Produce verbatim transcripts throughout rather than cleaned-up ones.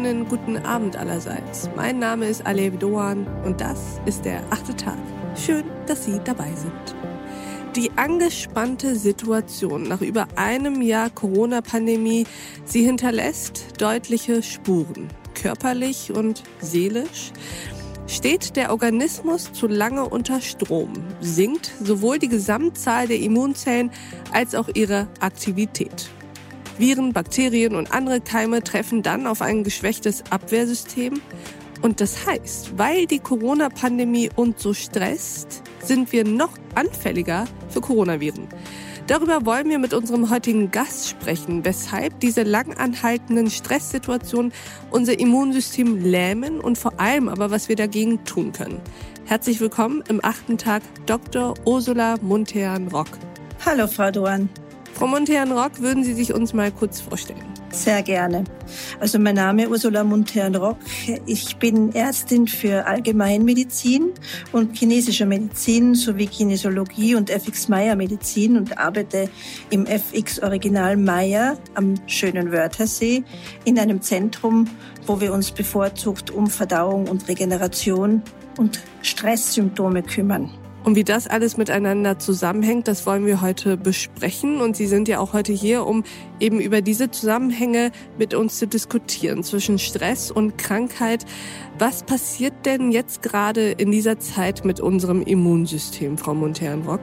schönen guten Abend allerseits. Mein Name ist Alev Doan und das ist der achte Tag. Schön, dass Sie dabei sind. Die angespannte Situation nach über einem Jahr Corona-Pandemie, sie hinterlässt deutliche Spuren, körperlich und seelisch. Steht der Organismus zu lange unter Strom, sinkt sowohl die Gesamtzahl der Immunzellen als auch ihre Aktivität. Viren, Bakterien und andere Keime treffen dann auf ein geschwächtes Abwehrsystem. Und das heißt, weil die Corona-Pandemie uns so stresst, sind wir noch anfälliger für Coronaviren. Darüber wollen wir mit unserem heutigen Gast sprechen, weshalb diese langanhaltenden Stresssituationen unser Immunsystem lähmen und vor allem aber, was wir dagegen tun können. Herzlich willkommen im achten Tag Doktor Ursula Muntean-Rock. Hallo Frau Doan. Frau Muntean-Rock, würden Sie sich uns mal kurz vorstellen? Sehr gerne. Also mein Name ist Ursula Muntean-Rock. Ich bin Ärztin für Allgemeinmedizin und chinesischer Medizin sowie Kinesiologie und F X Meyer Medizin und arbeite im F X Original Meyer am schönen Wörthersee in einem Zentrum, wo wir uns bevorzugt um Verdauung und Regeneration und Stresssymptome kümmern. Und wie das alles miteinander zusammenhängt, das wollen wir heute besprechen. Und Sie sind ja auch heute hier, um eben über diese Zusammenhänge mit uns zu diskutieren zwischen Stress und Krankheit. Was passiert denn jetzt gerade in dieser Zeit mit unserem Immunsystem, Frau Muntean-Rock?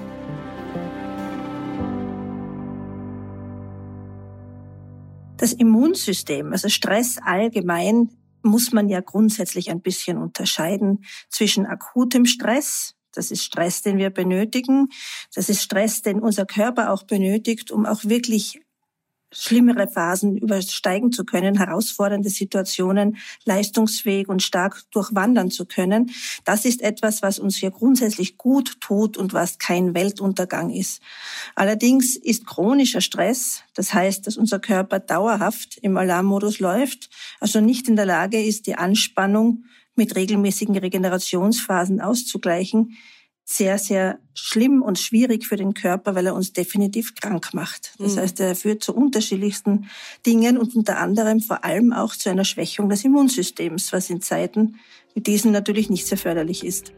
Das Immunsystem, also Stress allgemein, muss man ja grundsätzlich ein bisschen unterscheiden zwischen akutem Stress. Das ist Stress, den wir benötigen. Das ist Stress, den unser Körper auch benötigt, um auch wirklich schlimmere Phasen übersteigen zu können, herausfordernde Situationen leistungsfähig und stark durchwandern zu können. Das ist etwas, was uns hier grundsätzlich gut tut und was kein Weltuntergang ist. Allerdings ist chronischer Stress, das heißt, dass unser Körper dauerhaft im Alarmmodus läuft, also nicht in der Lage ist, die Anspannung mit regelmäßigen Regenerationsphasen auszugleichen, sehr, sehr schlimm und schwierig für den Körper, weil er uns definitiv krank macht. Das mhm. heißt, er führt zu unterschiedlichsten Dingen und unter anderem vor allem auch zu einer Schwächung des Immunsystems, was in Zeiten wie diesen natürlich nicht sehr förderlich ist.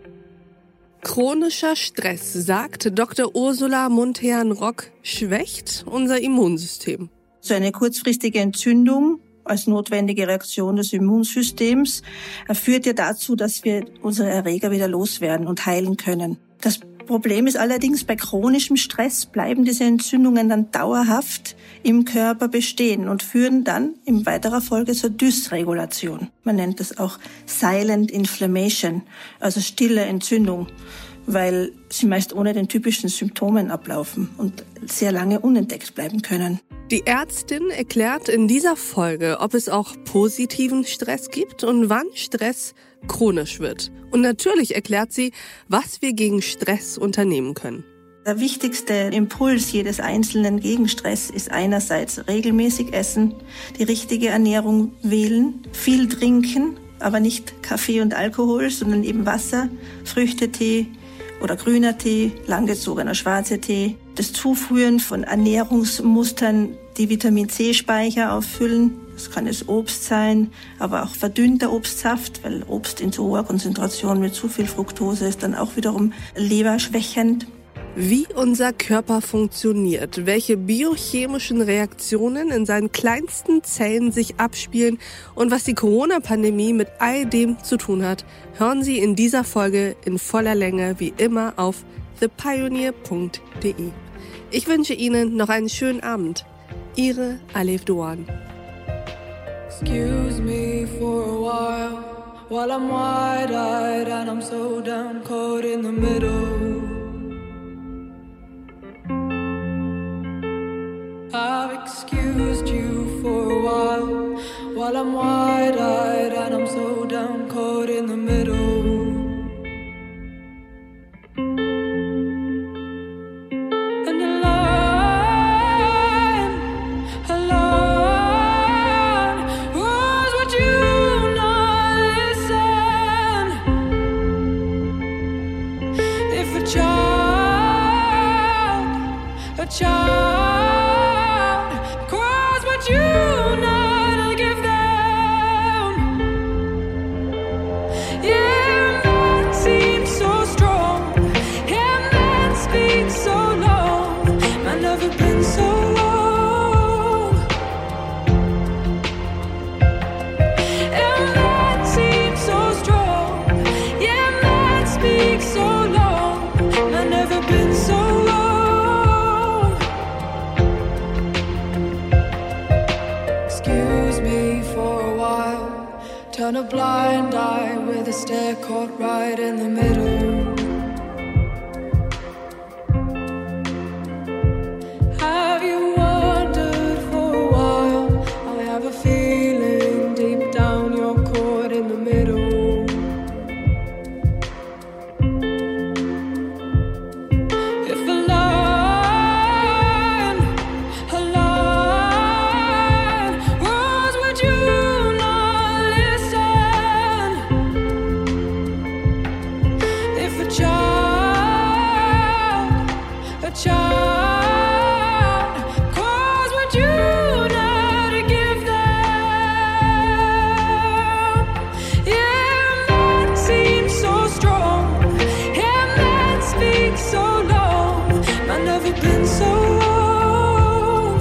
Chronischer Stress, sagt Doktor Ursula Muntean-Rock, schwächt unser Immunsystem. So eine kurzfristige Entzündung als notwendige Reaktion des Immunsystems führt ja dazu, dass wir unsere Erreger wieder loswerden und heilen können. Das Problem ist allerdings, bei chronischem Stress bleiben diese Entzündungen dann dauerhaft im Körper bestehen und führen dann in weiterer Folge zur Dysregulation. Man nennt das auch Silent Inflammation, also stille Entzündung, weil sie meist ohne den typischen Symptomen ablaufen und sehr lange unentdeckt bleiben können. Die Ärztin erklärt in dieser Folge, ob es auch positiven Stress gibt und wann Stress chronisch wird. Und natürlich erklärt sie, was wir gegen Stress unternehmen können. Der wichtigste Impuls jedes Einzelnen gegen Stress ist einerseits regelmäßig essen, die richtige Ernährung wählen, viel trinken, aber nicht Kaffee und Alkohol, sondern eben Wasser, Früchtetee oder grüner Tee, langgezogener schwarzer Tee. Das Zuführen von Ernährungsmustern, die Vitamin-C-Speicher auffüllen. Das kann es Obst sein, aber auch verdünnter Obstsaft, weil Obst in zu hoher Konzentration mit zu viel Fructose ist dann auch wiederum leberschwächend. Wie unser Körper funktioniert, welche biochemischen Reaktionen in seinen kleinsten Zellen sich abspielen und was die Corona-Pandemie mit all dem zu tun hat, hören Sie in dieser Folge in voller Länge wie immer auf the pioneer punkt de. Ich wünsche Ihnen noch einen schönen Abend. Ihre Alev Doan. Excuse me for a while, while I'm wide-eyed and I'm so down caught in the middle. I've excused you for a while, while I'm wide-eyed and I'm so down caught in the middle. And alone, alone, was would you not listen? If a child, a child, you not give them turn a blind eye with a stare caught right in the middle. Have you wondered for a while? I have a feeling deep down you're caught in the middle. If a line, a line was, would you not listen? If a child, a child calls, would you not give them? Yeah, men seem so strong. Yeah, men speak so long. I've never been so wrong.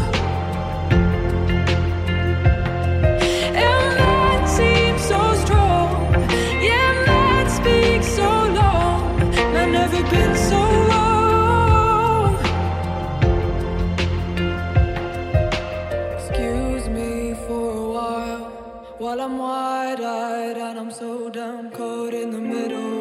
Yeah, men seem so strong. Yeah, men speak so long. I've never been so wrong. Excuse me for a while, while I'm wide-eyed and I'm so down caught in the middle.